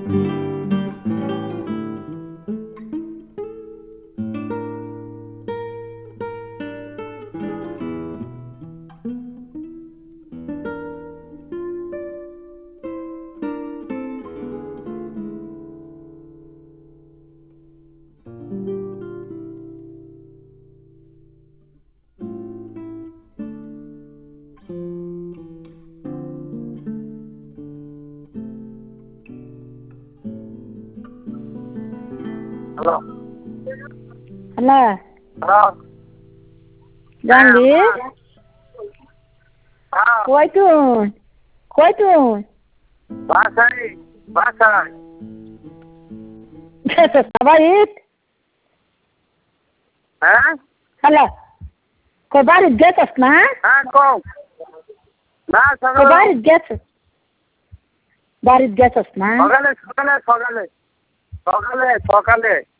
hello hello hello Jahangir হ্যাঁ কই তুই বাসায় বাসায় সবাই হ্যাঁ হ্যালো কই বাড়িতে গেছস না হ্যাঁ কও না কই সকালে বাড়িতে গেছস না সকালে সকালে সকালে সকালে সকালে